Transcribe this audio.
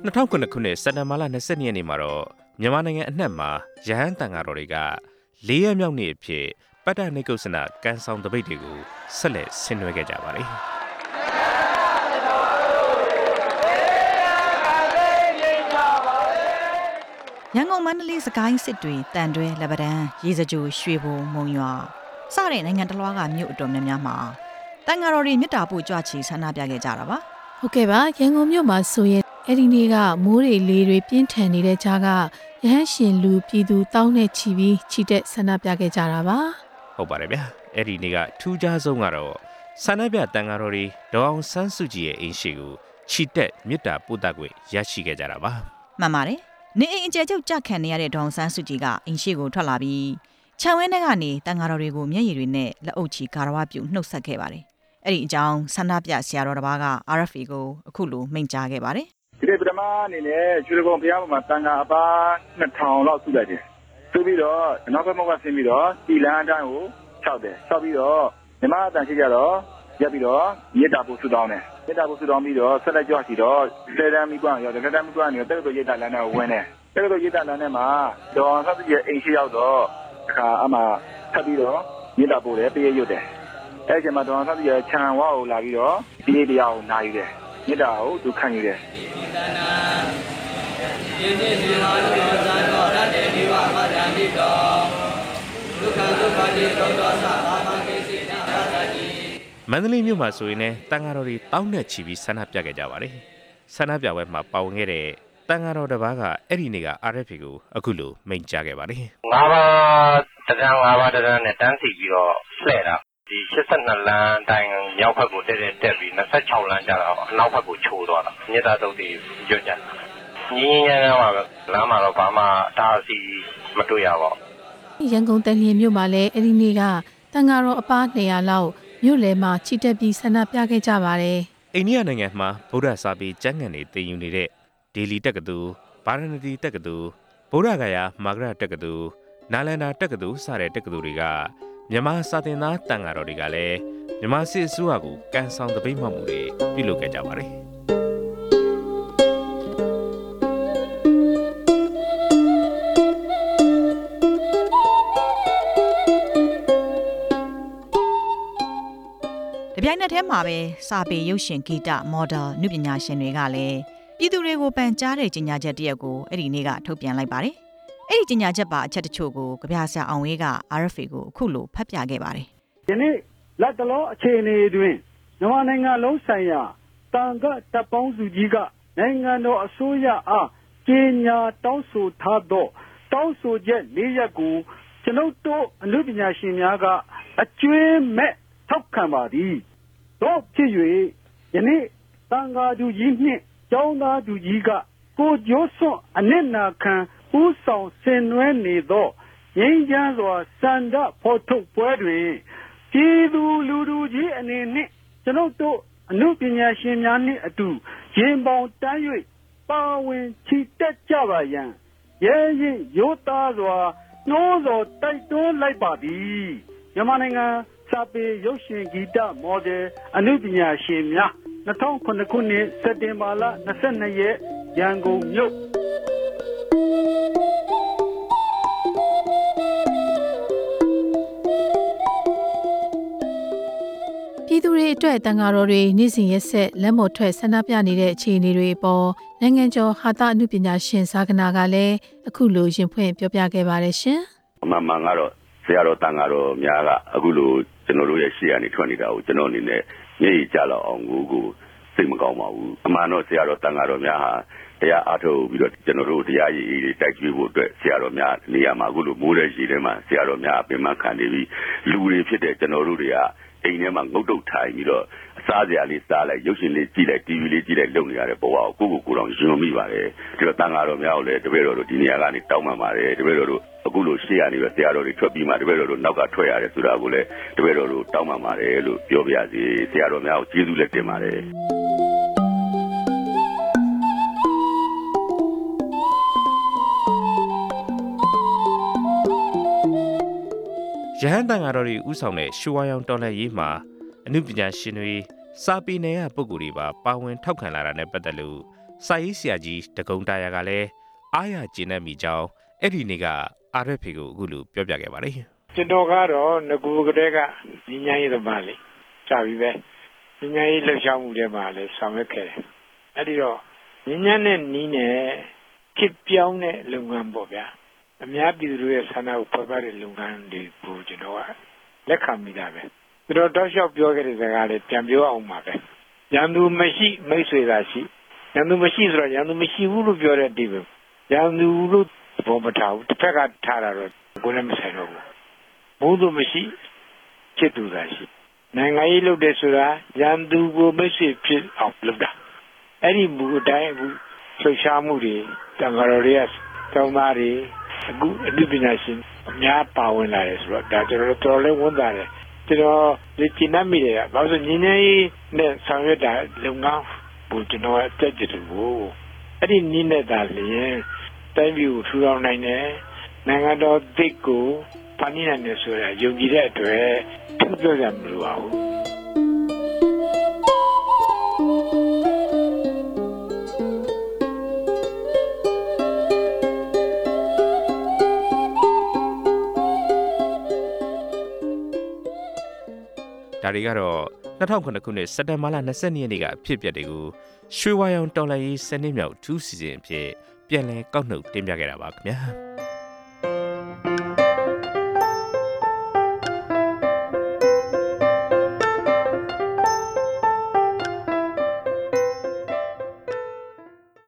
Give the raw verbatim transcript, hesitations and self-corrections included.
နှစ်ထောင်ခုနှစ်ခုနှစ်စက်တင်ဘာလ၂၂ရက်နေ့မှာတော့မြန်မာနိုင်ငံအနှံ့မှာရဟန်းတန်ဃာတော်တွေကလေးရက်မြောက်နေ့အဖြစ်ပတ္တနိကုတ်စနကံဆောင်တပိတ်တွေကိုဆက်လက်ဆင်နွှဲခဲ့ကြပါတယ်။ရန်ကုန်မန္တလေးစကိုင်းစစ်တွေတန်တွဲလက်ပတန်းရေစကြိုရွှေဘုံမုံရွာစတဲ့နိုင်ငံတလွှားကမြို့အတော်များများမှာတန်ဃာတော်တွေမြတ်တာပို့ကြွချီဆန္ဒပြခဲ့ကြတာပါ။ဟုတ်ကဲ့ပါရန်ကုန်မြို့မှာဆိုရင်အဲ့ဒီနေ့ကမိုးတွေလေတွေပြင်းထန်နေတဲ့ကြားကရဟန်းရှင်လူပြည်သူတောင်းနဲ့ချီပြီးချီတက်ဆန္ဒပြခဲ့ကြတာပါဟုတ်ပါတယ်ဗျာအဲ့ဒီနေ့ကထူးခြားဆုံးကတော့ဆန္ဒပြတန်ဃာတော်တွေဒေါအောင်ဆန်းစုကြည်ရဲ့အိမ်ရှိကိုချီတက်မြတ်တာပို့တတ်ခွင့်ရရှိခဲ့ကြတာပါမှန်ပါတယ်နေအိမ်အကျယ်ချုပ်ကြခံနေရတဲ့ဒေါအောင်ဆန်းစုကြည်ကအိမ်ရှိကိုထွက်လာပြီးခြံဝင်းထဲကနေတန်ဃာတော်တွေကိုမျက်ရည်တွေနဲ့လက်အုပ်ချီကာရဝပြုနှုတ်ဆက်ခဲ့ပါတယ်အဲ့ဒီအကြောင်းဆန္ဒပြဆရာတော်တစ်ပါးက အာရ်အက်ဖ်အေ ကိုအခုလိုမိန့်ကြားခဲ့ပါတယ်ဒီနေ့ပထမအနေနဲ့ရွှေကုန်းဘုရားမှာတန်ဃာအပါနှစ်ထောင်လောက်စုလိုက်တယ်စုပြီးတော့နောက်ဘက်မှာဆင်းပြီးတော့ဒီလမ်းအတိုင်းကိုခြောက်တယ်ခြောက်ပြီးတော့မြမအတန်ရှိကြတော့ရပ်ပြီးတော့မြေတာပို့ဆူတောင်းတယ်မြေတာပို့ဆူတောင်းပြီးတော့ဆက်လက်ကြွစီတော့ဆယ်တန်းမိကွန်းရောတကယ်တမ်းမိကွန်းနေတက်တော့ရိတ်တာလမ်းနဲ့ဝင်တယ်တက်တော့ရိတ်တာလမ်းနဲ့မှာဒေါ်ဆက်ကြီးရဲ့အိမ်ရှိရောက်တော့အခါအမှထပ်ပြီးတော့မြေတာပို့တယ်ပေးရွတ်တယ်အဲ့ဒီမှာဒေါ်ဆက်ကြီးရဲ့ခြံဝါကိုလာပြီးတော့ဒီနေ့တရားကိုနာယူတယ်မြေတာကိုသူခံယူတယ်ယေတိစီဟာလောဇာနောရတေဒီဝမဒန္တိတောဒုက္ခဒုက္ခတိသောသောသာဘာကိစီနာရတိမန္တလေးမြို့မှာဆိုရင်လည်းတန်ဃာတော်တွေတောင်းနဲ့ချီပြီးဆန္ဒပြခဲ့ကြပါတယ်ဆန္ဒပြပွဲမှာပါဝင်ခဲ့တဲ့တန်ဃာတော်တစ်ပါးကအဲ့ဒီနေ့က အာရ်အက်ဖ်အေ ကိုအခုလိုမိန့်ကြားခဲ့ပါတယ်ငါးပါးတန်းငါးပါးတန်းနဲ့တန်းစီပြီးတော့လှည့်တာဒီ၈၂လမ်းတိုင်းမြောက်ဘက်ကိုတက်တက်တက်ပြီး၂၆လမ်းကျတော့အနောက်ဘက်ကိုချိုးသွားတာမြေသားတုပ်တွေကျွတ်ကြတယ်ညီညီညာညာပါပဲလမ်းမှာတော့ဘာမှတားစီမတွေ့ရပါဘူးရန်ကုန်တန်လျင်မြို့မှာလည်းအဲ့ဒီနေ့ကတန်ဃာတော်အပါ၂၀၀လောက်မြို့လယ်မှာချီတက်ပြီးဆန္ဒပြခဲ့ကြပါတယ်အိန္ဒိယနိုင်ငံမှာဗုဒ္ဓစာပေကျမ်းဂန်တွေသင်ယူနေတဲ့ဒေလီတက္ကသိုလ်ဗာရာဏသီတက္ကသိုလ်ဗုဒ္ဓဂယာမာဂရတက္ကသိုလ်နာလန္ဒာတက္ကသိုလ်စတဲ့တက္ကသိုလ်တွေကမြန်မာစာသင်သားတန်ဃာတော်တွေကလည်းမြန်မာစစ်အစိုးရကိုကန့်ဆောင်တပိတ်မှတ်မှုတွေပြုလုပ်ခဲ့ကြပါတယ်တပြိုင်နက်တည်းမှာပဲစာပေရုပ်ရှင်ဂီတမော်ဒယ်နုပညာရှင်တွေကလည်းပြည်သူတွေကိုပန်ကြားတဲ့ကြေညာချက်တရက်ကိုအဲ့ဒီနေ့ကထုတ်ပြန်လိုက်ပါတယ်။အဲ့ဒီကြေညာချက်ပါအချက်တချို့ကိုကြပြဆရာအောင်ဝေးက အာရ်အက်ဖ်အေ ကိုအခုလိုဖတ်ပြခဲ့ပါတယ်။ဒီနေ့လက်တလောအခြေအနေတွင်မြန်မာနိုင်ငံလုံးဆိုင်ရာတန်ခါတပ်ပေါင်းစုကြီးကနိုင်ငံတော်အစိုးရအားကြေညာတောင်းဆိုထားသောတောင်းဆိုချက်လေးရပ်ကိုကျွန်ုပ်တို့အနုပညာရှင်များကအကျွမ်းမဲ့ထောက်ခံပါသည်တော့ဖြစ်၍ယနေ့တန်ဃာသူကြီးနှင့်ကျောင်းသားသူကြီးကကိုကျိုးစွန့်အနစ်နာခံဥဆောင်ဆင်နွှဲနေသောငြိမ်းချမ်းစွာစန္ဒဖော်ထုတ်ပွဲတွင်ပြည်သူလူထုကြီးအနေနှင့်ကျွန်ုပ်တို့အနုပညာရှင်များနှင့်အတူရင်ပေါင်တန်း၍ပါဝင်ချီတက်ကြပါရန်ရဲရင်ရိုးသားစွာနှိုးဆော်တိုက်တွန်းလိုက်ပါသည်မြန်မာနိုင်ငံစာပေရုပ်ရှင်ဂီတမော်ဒယ်အနုပညာရှင်များ၂၀၀၇ခုနှစ်စက်တင်ဘာလ၂၂ရက်ရန်ကုန်မြို့ပြည်သူတွေအတွက်တန်ဃာတော်တွေနေ့စဉ်ရက်ဆက်လက်မော်ထွက်ဆန္ဒပြနေတဲ့အခြေအနေတွေပေါ်နိုင်ငံကျော်ဟာသအနုပညာရှင်ဇာကနာကလည်းအခုလိုရင်ဖွင့်ပြောပြခဲ့ပါတယ်ရှင်အမှန်မှန်ကတော့ဆရာတော်တန်ဃာတော်များကအခုလိုကျွန်တော်တို့ရဲ့ရှေ့ကနေထွက်နေတာကိုကျွန်တော်အနေနဲ့မျက်ရည်ကျလောက်အောင်ကိုကိုစိတ်မကောင်းပါဘူးအမှန်တော့ဆရာတော်တန်ဃာတော်များဟာတရားအားထုတ်ပြီးတော့ကျွန်တော်တို့တရားရည်ရည်တိုက်ကျွေးဖို့အတွက်ဆရာတော်များနေရာမှာအခုလိုမိုးတဲ့ရေထဲမှာဆရာတော်များပင်မခံနေပြီးလူတွေဖြစ်တဲ့ကျွန်တော်တို့တွေကအိမ်ထဲမှာငုတ်တုတ်ထိုင်ပြီးတော့အစားစရာလေးစားလိုက်ရုပ်ရှင်လေးကြည့်လိုက် တီဗီ လေးကြည့်လိုက်လုပ်နေရတဲ့ဘဝကိုကိုကိုကိုတော်ရင်မိပါတယ်ဒီတော့တန်ဃာတော်များကိုလည်းတပည့်တော်တို့ဒီနေရာကနေတောင်းပန်ပါတယ်တပည့်တော်တို့အခုလိုရှေ့ရနေပဲဆရာတော်တွေထွက်ပြီးမှတပည့်တော်တို့နောက်ကထွက်ရတယ်ဆိုတာကိုလည်းတပည့်တော်တို့တောင်းပန်ပါတယ်လို့ပြောပြရစီဆရာတော်များကိုကျေးဇူးလက်တင်ပါတယ်ရဟန်းတန်ဃာတော်တွေဥဆောင်တဲ့ရှူဝါရောင်တော်လှန်ရေးမှာအနုပညာရှင်တွေစာပေနယ်ကပုဂ္ဂိုလ်တွေပါပါဝင်ထောက်ခံလာတာနဲ့ပတ်သက်လို့စာရေးဆရာကြီးတကုံတာယာကလည်းအားရကျဉ်းမိကြောင်းအဲ့ဒီနေ့က အာရဖေကိုအခုလိုပြောပြခဲ့ပါတယ်ကျွန်တော်ကတော့ငကူကလေးကညီညာရေးသမားလေးကြာပြီပဲညီညာရေးလှုပ်ရှားမှုတွေမှာလည်းဆောင်ရွက်ခဲ့တယ်အဲ့ဒီတော့ညီညာနဲ့နီးနဲ့ဖြစ်ပြောင်းတဲ့လုပ်ငန်းပေါ့ဗျာအများပြည်သူရဲ့ဆန္ဒကိုဖော်ပြတဲ့လုပ်ငန်းတွေကိုကျွန်တော်ကလက်ခံမိတာပဲကျွန်တော်တောက်လျှောက်ပြောခဲ့တဲ့စကားလေးပြန်ပြောအောင်ပါပဲရန်သူမရှိမိတ်ဆွေသာရှိရန်သူမရှိဆိုတော့ရန်သူမရှိဘူးလို့ပြောတဲ့ဒီပဲရန်သူလို့ဘောမထားဘူးတစ်ဖက်ကထားတာတော့ကိုယ်လည်းမဆိုင်တော့ဘူးဘုသူမရှိချစ်သူသာရှိနိုင်ငံရေးလုပ်တဲ့ဆိုတာရန်သူကိုမိတ်ဆွေဖြစ်အောင်လုပ်တာအဲ့ဒီမူအတိုင်းအခုလှုပ်ရှားမှုတွေတန်ဃာတော်တွေကတောင်းသားတွေအခုအမှုပညာရှင်အများပါဝင်လာတယ်ဆိုတော့ဒါကျွန်တော်တော်လည်းဝန်တာတယ်ကျွန်တော်ဒီကျင်းမိတယ်ဘာလို့ညီနေနဲ့ဆောင်ရွက်တာလုပ်ငန်းကိုကျွန်တော်အတက်ကြည့်လို့အဲ့ဒီနီးနေတာလျင်တိုင်းပြည်ကိုထူထောင်နိုင်တယ်နိုင်ငံတော်သစ်ကိုဖန်တီးနိုင်တယ်ဆိုတာယုံကြည်တဲ့အတွက်ထပ်ပြောကြမလို့ပါဘူးဒါတွေကတော့၂၀၀၈ခုနှစ်စက်တင်ဘာလ၂၂ရက်နေ့ကဖြစ်ပျက်တွေကိုရွှေဝါရောင်တော်လှန်ရေးစနစ်မြောက်ထူးစီစဉ်အဖြစ်ပြန်လည်ကောက်နှုတ်တင်ပြခဲ့တာပါခင်ဗျာ